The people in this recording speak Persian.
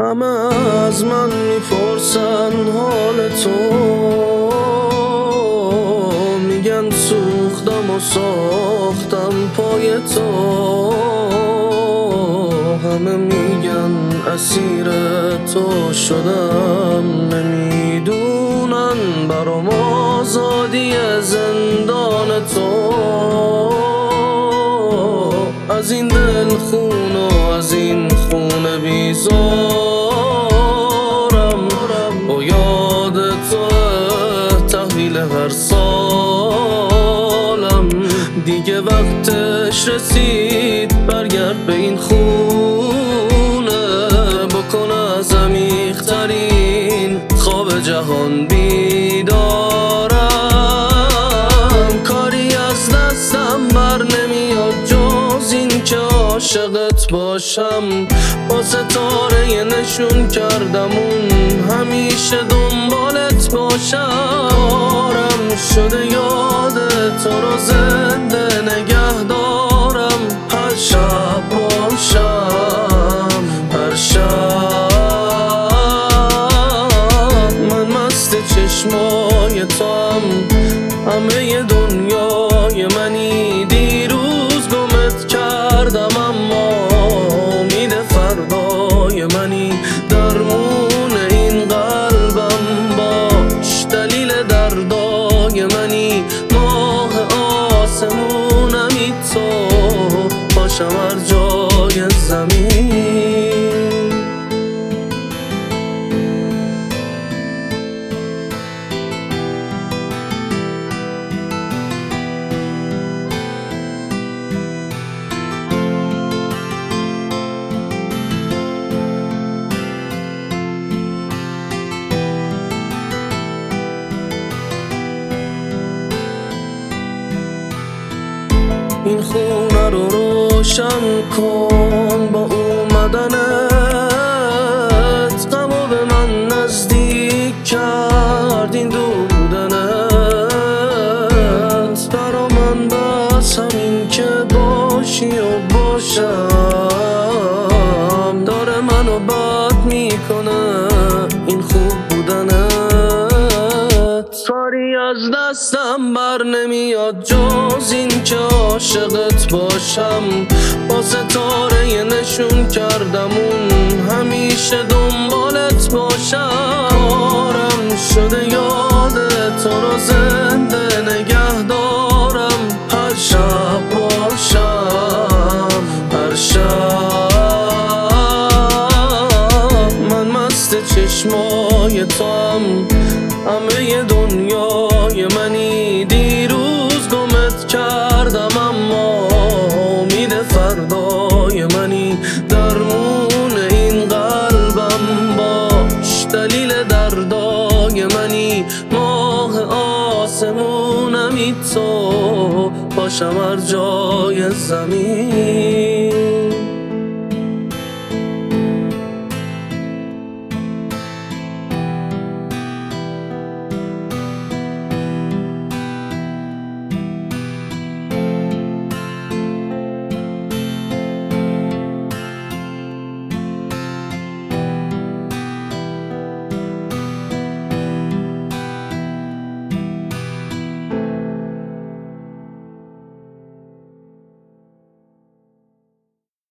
همه از من میپرسن حال تو، میگن سوختم و ساختم پای تو، همه میگن اسیر تو شدم، نمیدونن برام آزادی زندان تو. از این دل خون و از این خون بیزارم، با یاد تو تحویل هر سالم. دیگه وقتش رسید برگرد به این خونه، بکن از عمیق‌ترین خواب جهان بیدارم. کاری از دستم بر نمیاد جز این که عاشقت باشم، با ستاره نشون کردم اون همیشه دنبالت باشم. کارم شده یاد تو رو زنده نگه دارم، هر شب باشم، هر شب. من مست چشمای تو هم، همه دنیای منی. دیروز گمت کردم اما امید فردای منی. درمون این قلبم باش، دلیل دردای منی. ماه آسمونمی تو، باشم هر جای زمین. این خونه رو روشن کن با اومدنت، غمو به من نزدیک کرد این دور بودنت. برا من بس همین که باشی و باشم، داره منو بد میکنه این خوب بودنت. کاری از دستم بر نمیاد جز این که عاشقت باشم، با ستاره نشون کردم اون همیشه دنبالت باشم. کارم شده یاد تو رو زنده نگه دارم، هر شب باشم، هر شب. من مست چشمای تو هم، همه دنیای منی. دیروز گمت کردم اما امید فردای منی. درمون این قلبم باش، دلیل دردای منی. ماه آسمونمی تو، باشم هر جای زمین.